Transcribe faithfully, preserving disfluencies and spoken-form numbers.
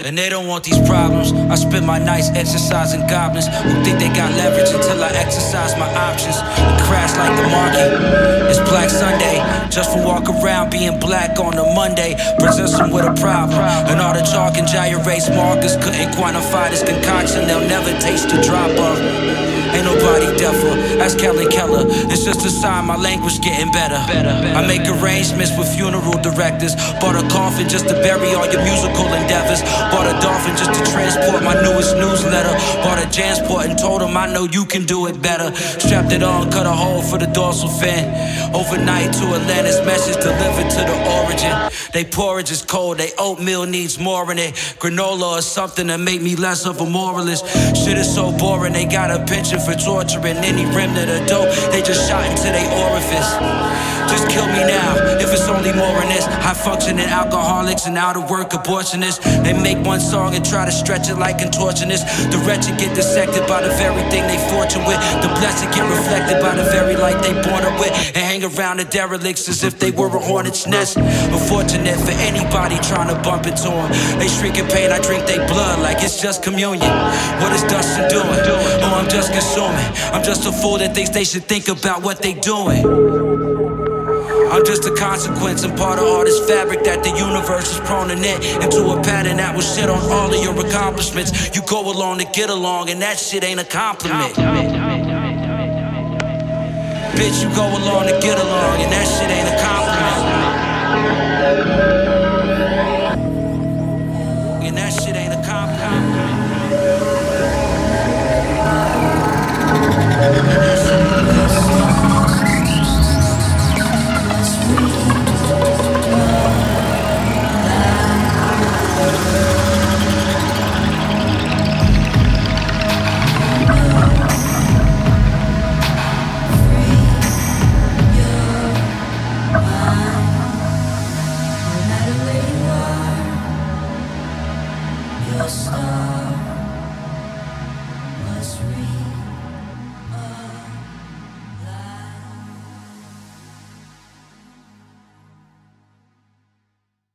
And they don't want these problems. I spend my nights exercising goblins who think they got leverage until I exercise my options and crash like the market. It's Black Sunday, just for walk around being black on a Monday presents them with a problem. And all the chalk and gyrates markers couldn't quantify this concoction. They'll never taste the drop of. Ain't nobody deafer, ask Kellen Keller. It's just a sign my language getting better. I make arrangements with funeral directors. Bought a coffin just to bury all your musical endeavors. Bought a dolphin just to transport my newest newsletter. Bought a Jansport and told him I know you can do it better. Strapped it on, cut a hole for the dorsal fin. Overnight to Atlantis, message delivered to the origin. They porridge is cold, they oatmeal needs more in it. Granola or something to make me less of a moralist. Shit is so boring, they got a penchant for torturing any remnant of dope. They just shot into their orifice. Just kill me now, if it's only more in this. High functioning alcoholics and out of work abortionists. They make one song and try to stretch it like contortionists. The wretched get dissected by the very thing they fortune with. The blessed get reflected by the very light they born up with. And hang around the derelicts as if they were a hornet's nest. Unfortunate for anybody trying to bump into them. They shrieking pain, I drink they blood like it's just communion. What is Dustin doing? Oh, I'm just consuming. I'm just a fool that thinks they should think about what they doing. I'm just a consequence and part of all this fabric that the universe is prone to knit into a pattern that will shit on all of your accomplishments. You go along to get along and that shit ain't a compliment. Bitch, you go along to get along and that shit ain't a compliment. And that shit